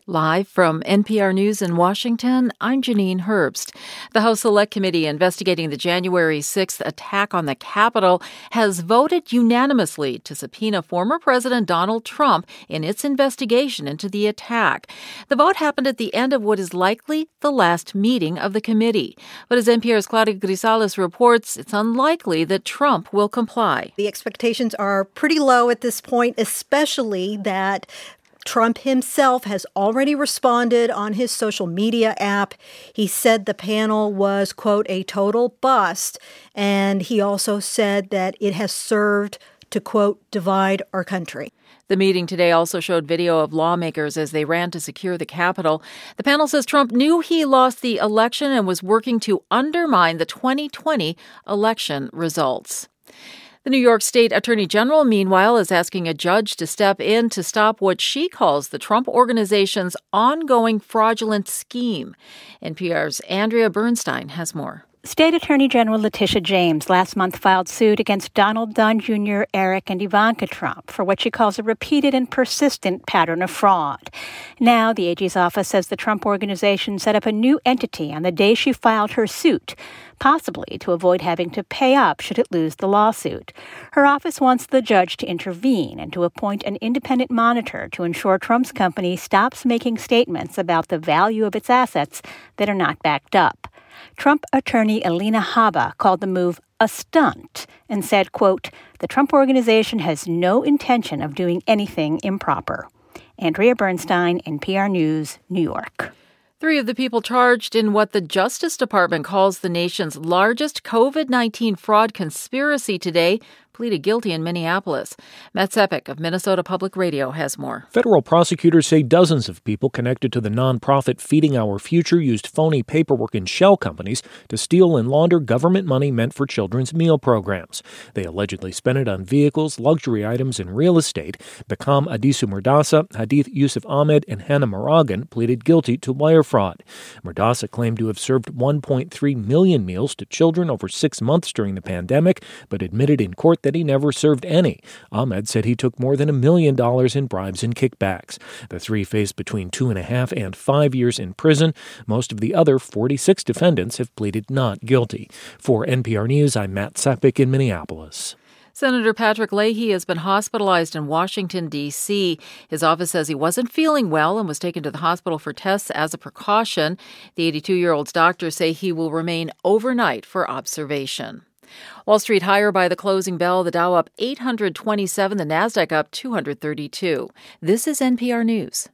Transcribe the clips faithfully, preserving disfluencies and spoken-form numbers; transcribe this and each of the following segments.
Live from N P R News in Washington, I'm Janine Herbst. The House Select Committee investigating the January sixth attack on the Capitol has voted unanimously to subpoena former President Donald Trump in its investigation into the attack. The vote happened at the end of what is likely the last meeting of the committee. But as N P R's Claudia Grisales reports, it's unlikely that Trump will comply. The expectations are pretty low at this point, especially that Trump himself has already responded on his social media app. He said the panel was, quote, a total bust. And he also said that it has served to, quote, divide our country. The meeting today also showed video of lawmakers as they ran to secure the Capitol. The panel says Trump knew he lost the election and was working to undermine the twenty twenty election results. The New York State Attorney General, meanwhile, is asking a judge to step in to stop what she calls the Trump Organization's ongoing fraudulent scheme. N P R's Andrea Bernstein has more. State Attorney General Letitia James last month filed suit against Donald Dunn Junior, Eric, and Ivanka Trump for what she calls a repeated and persistent pattern of fraud. Now, the A G's office says the Trump Organization set up a new entity on the day she filed her suit, possibly to avoid having to pay up should it lose the lawsuit. Her office wants the judge to intervene and to appoint an independent monitor to ensure Trump's company stops making statements about the value of its assets that are not backed up. Trump attorney Alina Habba called the move a stunt and said, quote, the Trump Organization has no intention of doing anything improper. Andrea Bernstein, N P R News, New York. Three of the people charged in what the Justice Department calls the nation's largest COVID nineteen fraud conspiracy today pleaded guilty in Minneapolis. Matt Sepik of Minnesota Public Radio has more. Federal prosecutors say dozens of people connected to the nonprofit Feeding Our Future used phony paperwork and shell companies to steal and launder government money meant for children's meal programs. They allegedly spent it on vehicles, luxury items, and real estate. Beckham Adisu Murdasa, Hadith Yusuf Ahmed, and Hannah Moragan pleaded guilty to wire fraud. Murdasa claimed to have served one point three million meals to children over six months during the pandemic, but admitted in court that he never served any. Ahmed said he took more than a million dollars in bribes and kickbacks. The three face between two and a half and five years in prison. Most of the other forty-six defendants have pleaded not guilty. For N P R News, I'm Matt Sepik in Minneapolis. Senator Patrick Leahy has been hospitalized in Washington, D C His office says he wasn't feeling well and was taken to the hospital for tests as a precaution. The eighty-two-year-old's doctors say he will remain overnight for observation. Wall Street higher by the closing bell, the Dow up eight hundred twenty-seven, the Nasdaq up two hundred thirty-two. This is N P R News.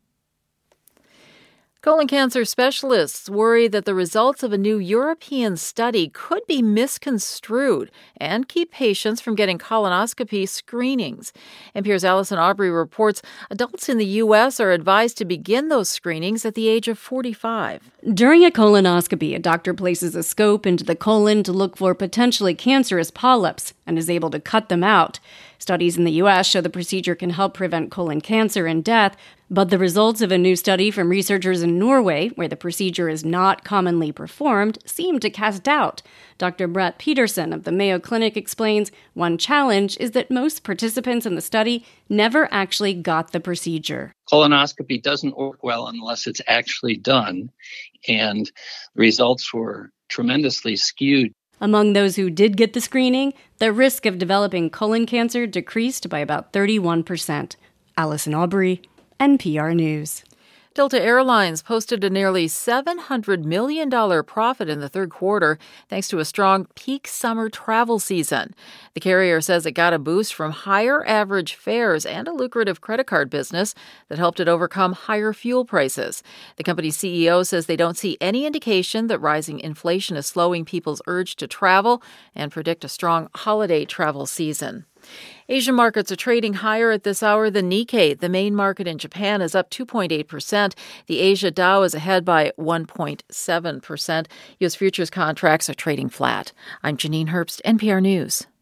Colon cancer specialists worry that the results of a new European study could be misconstrued and keep patients from getting colonoscopy screenings. N P R's Allison Aubrey reports adults in the U S are advised to begin those screenings at the age of forty-five. During a colonoscopy, a doctor places a scope into the colon to look for potentially cancerous polyps and is able to cut them out. Studies in the U S show the procedure can help prevent colon cancer and death, but the results of a new study from researchers in Norway, where the procedure is not commonly performed, seem to cast doubt. Doctor Brett Peterson of the Mayo Clinic explains one challenge is that most participants in the study never actually got the procedure. Colonoscopy doesn't work well unless it's actually done, and the results were tremendously skewed. Among those who did get the screening, the risk of developing colon cancer decreased by about thirty-one percent. Allison Aubrey, N P R News. Delta Airlines posted a nearly seven hundred million dollars profit in the third quarter thanks to a strong peak summer travel season. The carrier says it got a boost from higher average fares and a lucrative credit card business that helped it overcome higher fuel prices. The company's C E O says they don't see any indication that rising inflation is slowing people's urge to travel and predict a strong holiday travel season. Asian markets are trading higher at this hour. The Nikkei, the main market in Japan, is up two point eight percent. The Asia Dow is ahead by one point seven percent. U S futures contracts are trading flat. I'm Janine Herbst, N P R News.